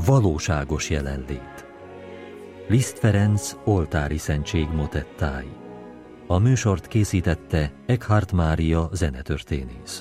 valóságos jelenlét. Liszt Ferenc oltári szentség motettái. A műsort készítette Eckhart Mária zenetörténész.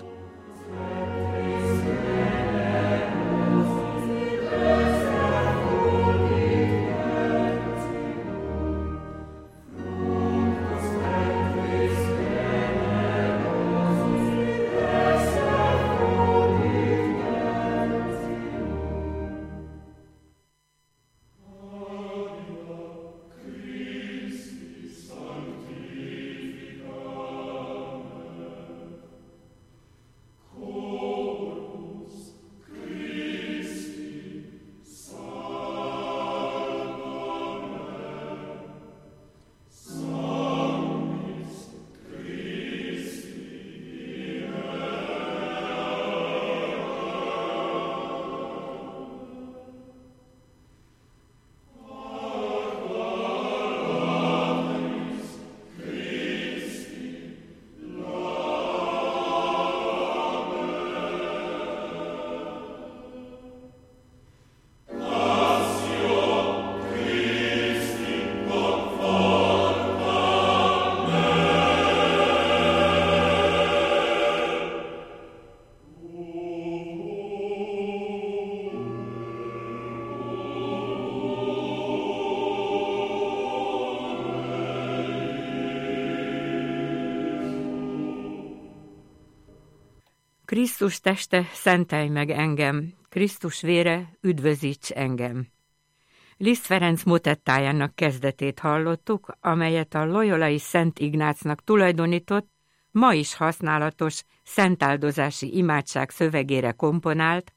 Krisztus teste, szentelj meg engem, Krisztus vére, üdvözíts engem. Liszt Ferenc motettájának kezdetét hallottuk, amelyet a loyolai Szent Ignácnak tulajdonított, ma is használatos szentáldozási imádság szövegére komponált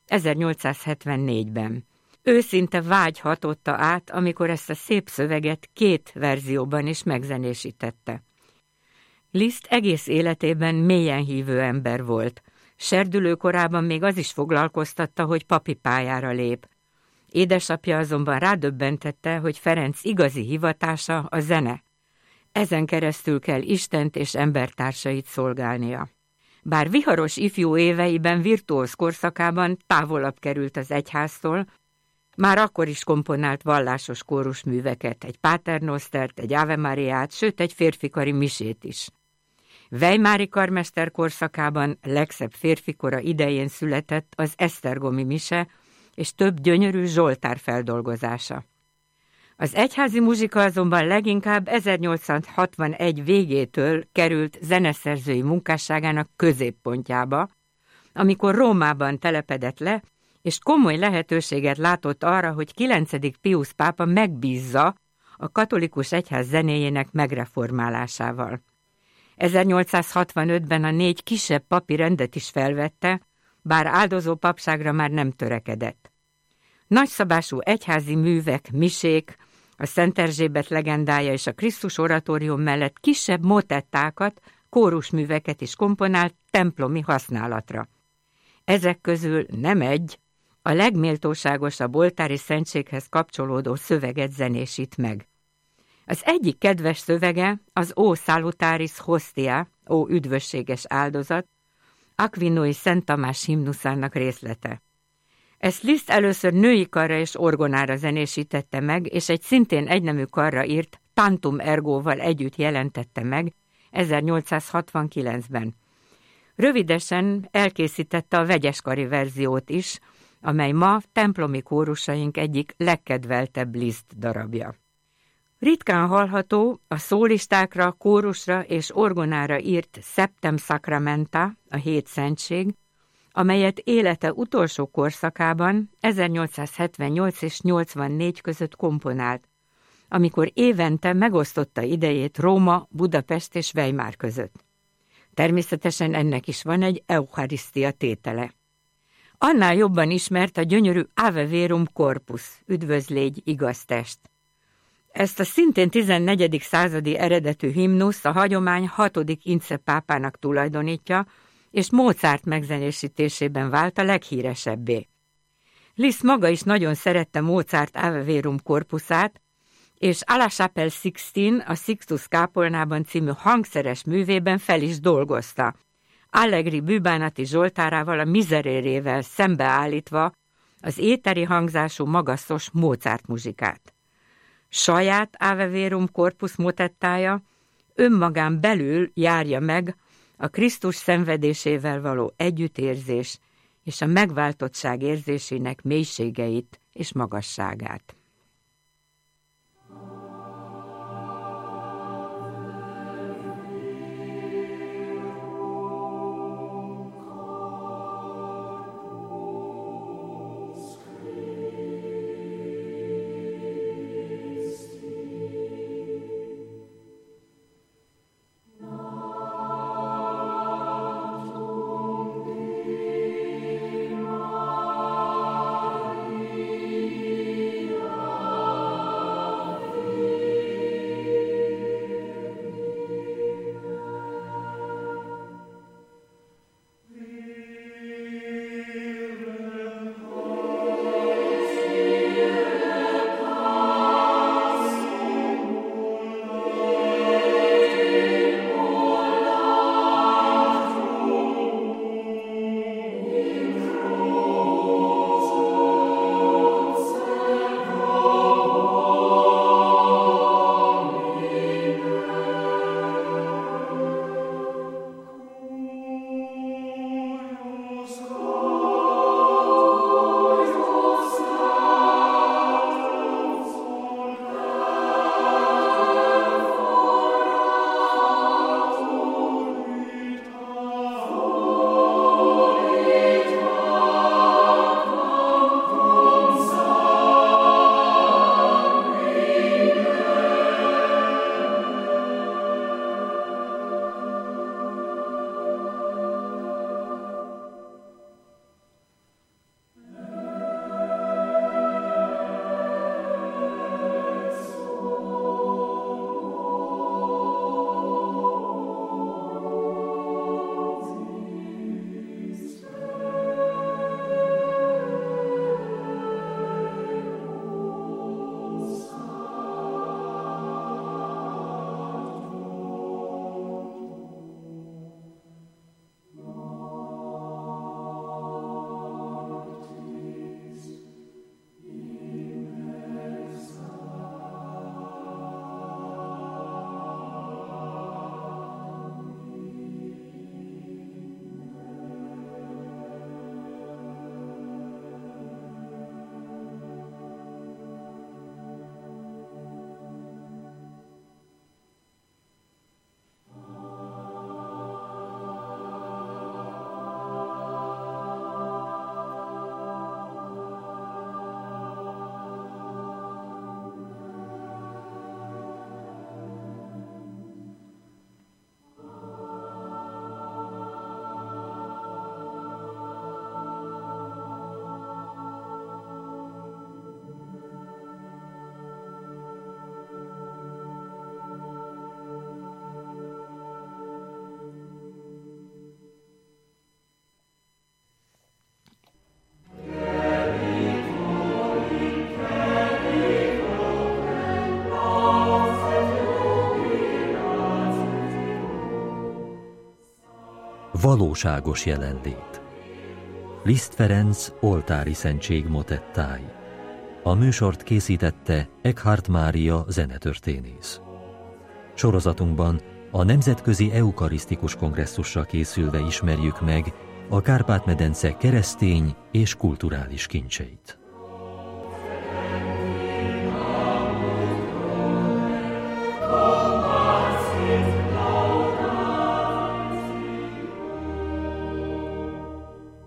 1874-ben. Őszinte vágy hatotta át, amikor ezt a szép szöveget 2 verzióban is megzenésítette. Liszt egész életében mélyen hívő ember volt. Serdülő korában még az is foglalkoztatta, hogy papi pályára lép. Édesapja azonban rádöbbentette, hogy Ferenc igazi hivatása a zene. Ezen keresztül kell Istent és embertársait szolgálnia. Bár viharos ifjú éveiben, virtuóz korszakában távolabb került az egyháztól, már akkor is komponált vallásos kórusműveket, egy Paternostert, egy Ave Mariát, sőt egy férfikari misét is. Weimári karmester korszakában legszebb férfikora idején született az esztergomi mise és több gyönyörű zsoltár feldolgozása. Az egyházi muzsika azonban leginkább 1861 végétől került zeneszerzői munkásságának középpontjába, amikor Rómában telepedett le, és komoly lehetőséget látott arra, hogy 9. Piusz pápa megbízza a katolikus egyház zenéjének megreformálásával. 1865-ben a 4 kisebb papi rendet is felvette, bár áldozó papságra már nem törekedett. Nagyszabású egyházi művek, misék, a Szent Erzsébet legendája és a Krisztus oratórium mellett kisebb motettákat, kórusműveket is komponált templomi használatra. Ezek közül nem egy, a legméltóságosabb oltári szentséghez kapcsolódó szöveget zenésít meg. Az egyik kedves szövege az Ó Salutaris Hostia, Ó üdvösséges áldozat, Aquinói Szent Tamás himnuszának részlete. Ezt Liszt először női karra és orgonára zenésítette meg, és egy szintén egynemű karra írt Tantum Ergóval együtt jelentette meg 1869-ben. Rövidesen elkészítette a vegyeskari verziót is, amely ma templomi kórusaink egyik legkedveltebb Liszt darabja. Ritkán hallható a szólistákra, kórusra és orgonára írt Septem Sacramenta, a 7 szentség, amelyet élete utolsó korszakában 1878 és 84 között komponált, amikor évente megosztotta idejét Róma, Budapest és Weimar között. Természetesen ennek is van egy eucharisztia tétele. Annál jobban ismert a gyönyörű Ave Verum Corpus, üdvözlégy igaz test. Ezt a szintén 14. századi eredetű himnusz a hagyomány 6. Ince pápának tulajdonítja, és Mozart megzenésítésében vált a leghíresebbé. Liszt maga is nagyon szerette Mozart Ave Verum Corpusát, és A la Chapelle Sixtine, a Sixtus kápolnában című hangszeres művében fel is dolgozta. Allegri bűbánati zsoltárával, a Mizerérével szembeállítva az éteri hangzású magasztos Mozart muzsikát. Saját Ave Verum Corpus motettája önmagán belül járja meg a Krisztus szenvedésével való együttérzés és a megváltottság érzésének mélységeit és magasságát. Valóságos jelenlét. Liszt Ferenc oltári szentség motettái. A műsort készítette Eckhart Mária zenetörténész. Sorozatunkban a Nemzetközi Eukarisztikus Kongresszusra készülve ismerjük meg a Kárpát-medence keresztény és kulturális kincseit.